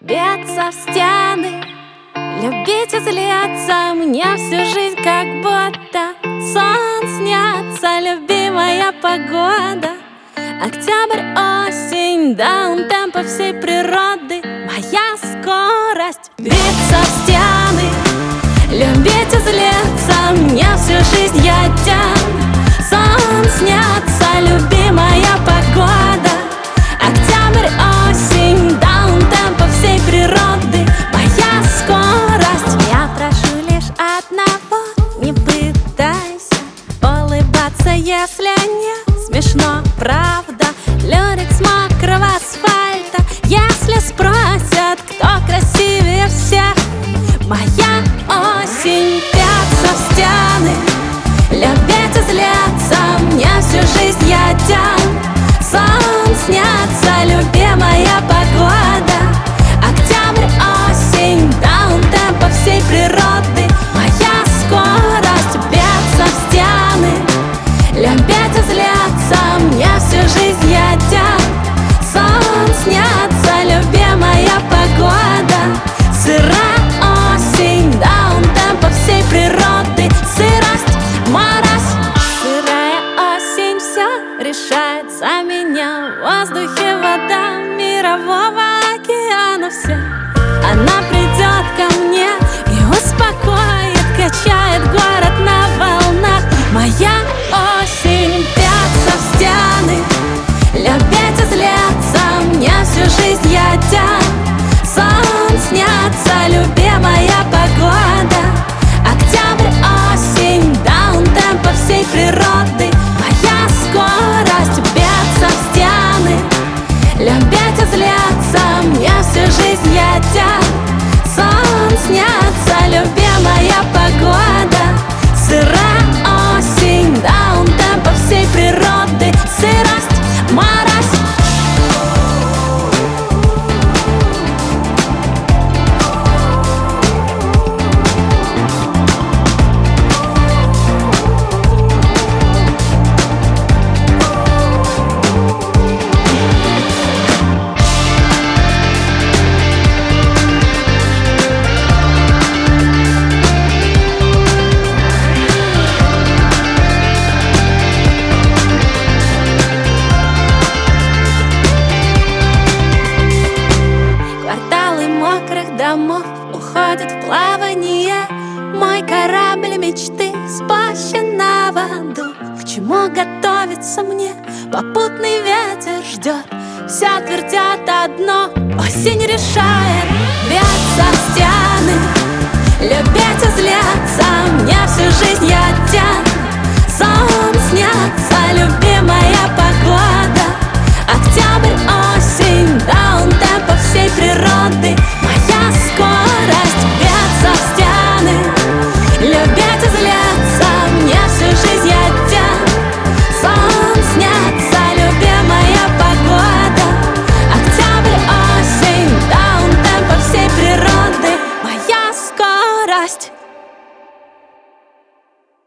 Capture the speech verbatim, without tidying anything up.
бьется в стены, любить и злиться мне всю жизнь как будто сон снятся. Любимая погода, октябрь, осень, даунтемпо всей природы. Моя скорость бьется в стены, любить и злиться мне всю жизнь я тяну. Сон снятся, любимая погода, октябрь, осень, даунтемпо всей природы. Моя скорость. Я прошу лишь одного: не пытайся улыбаться, если не смешно, правда. Люрикс мокрого асфальта. Если спросят, кто красивее всех, моя осень. Бьется в стены, любить и злиться мне всю жизнь я тяну. Сон снятся, любимая погода, октябрь, осень, даунтемпо всей природы. Моя скорость. Бьется в стены, любить и злиться мне всю жизнь я тяну. Сон снятся, любимая погода, сырая осень, даунтемпо всей природы. Сырость, мороз, сырая осень все решает за меня. В воздухе вода мирового океана вся. Она придет ко мне и успокоит, качает город на волнах. Моя осень. Бьется в стены, любить и злиться мне всю жизнь я тяну. Сон снятся, любимая погода, октябрь, осень, даунтемпо всей природы. Моя скорость. Бьется в стены, любить и злиться мне всю жизнь я тяну. Сон снятся, любимая погода, сырая осень, даунтемпо всей природы. Сырость, мороз. Домов уходит в плавание мой корабль мечты, спащен на воду. К чему готовиться мне? Попутный ветер ждет. Все твердят одно: осень решает. Бьется в стены, любить и злиться мне всю жизнь я тяну.